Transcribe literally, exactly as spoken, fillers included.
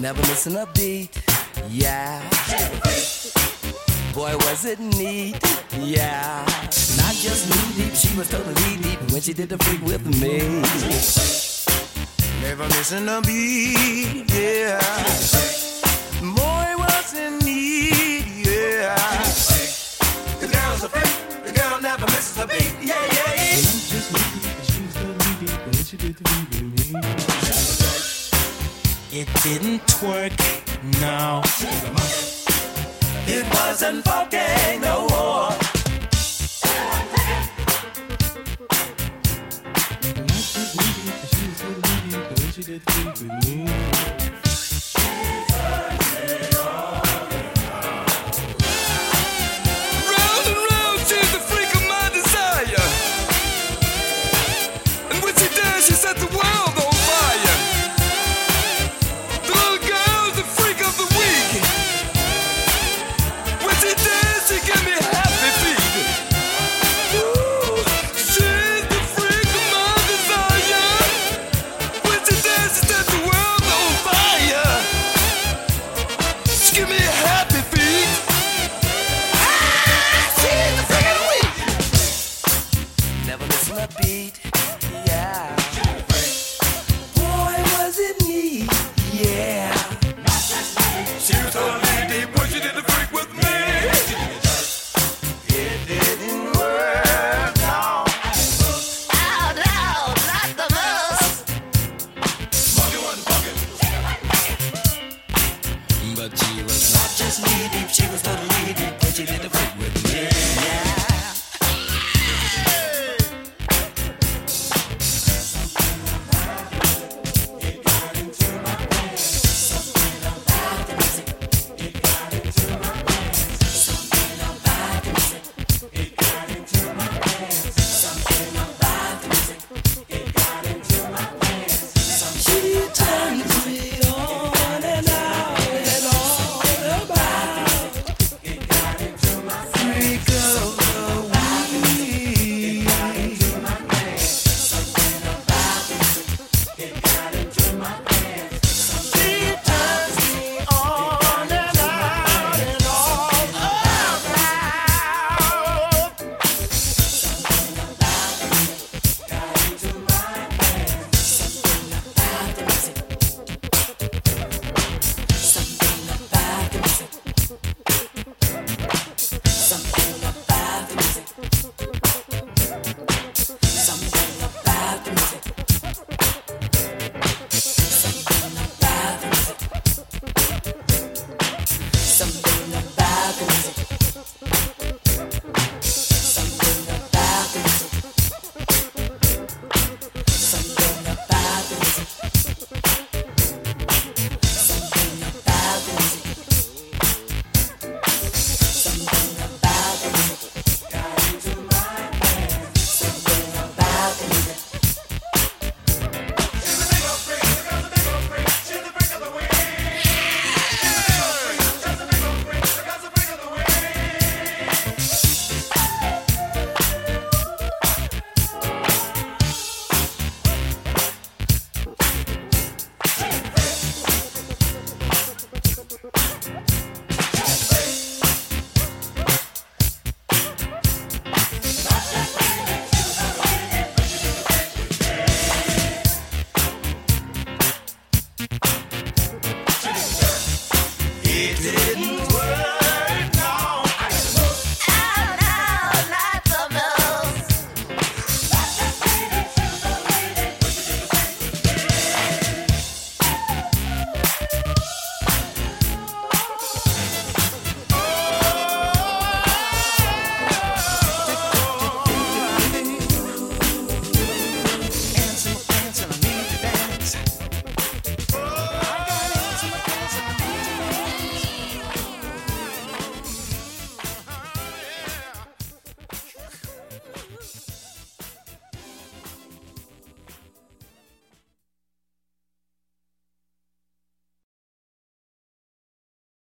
never missing a beat. Yeah. Boy, was it neat. Yeah. Not just knee deep, she was totally deep when she did the freak with me. Never missing a beat. Yeah. Boy, was it neat. Yeah. The girl's a freak. The girl never misses a beat. Yeah, yeah, yeah. Not just knee deep, she was totally deep when she did the freak with me. It didn't twerk, no. It wasn't funky no more. She did think with me. Round and round, she's the freak of my desire. And when she does, she set the world on fire. The little girl's the freak of the week. When she does, she give me happy feet. Ooh, she's the freak of my desire. When she does, she set the world on fire. She give me happy feet. Ah, she's the freak of the week. Never missing a beat.